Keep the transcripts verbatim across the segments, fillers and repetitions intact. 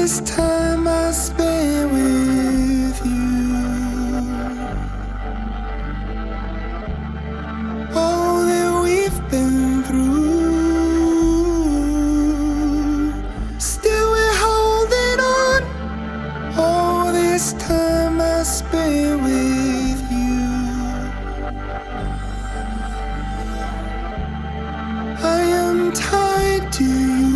this time I spent with you, all that we've been through, still we're holding on. All this time I spent with you, I am tied to you.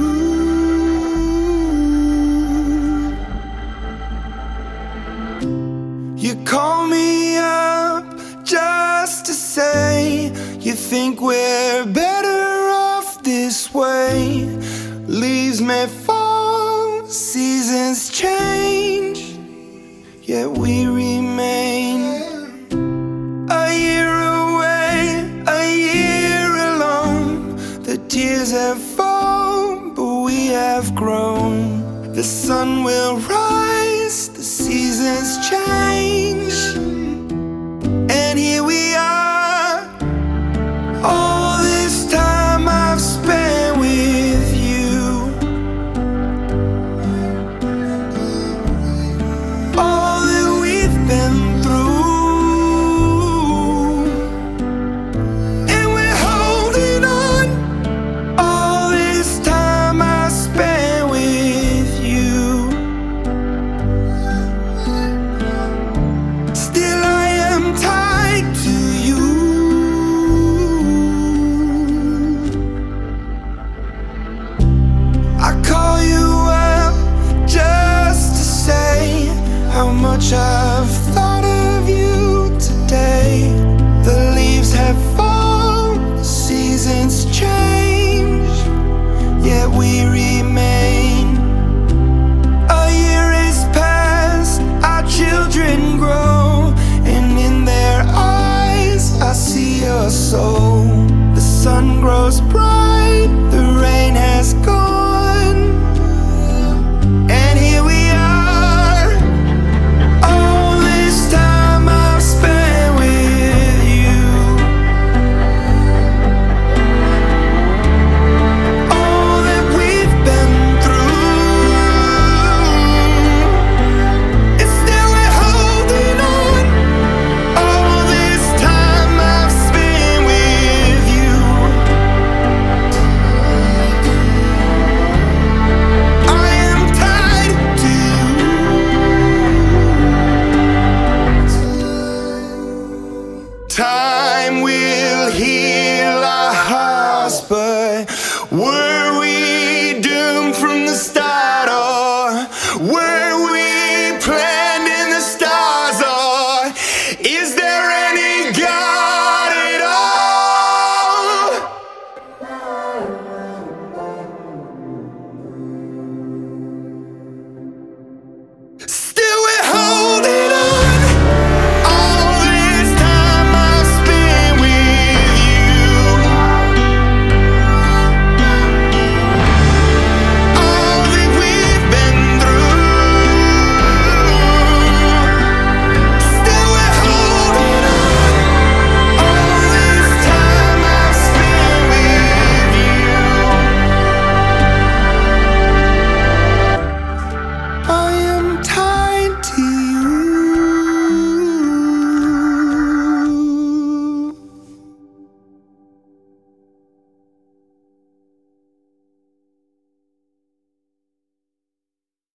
You call me up just to say you think we're better off this way. Leaves may fall, seasons change, yet we remain. A year away, a year alone. The tears have fallen, but we have grown. The sun will rise, the seasons change, and here we are. All this time I've spent with you, all that we've been through, and we're holding on. All this time I spent with you, still I am tied to you. I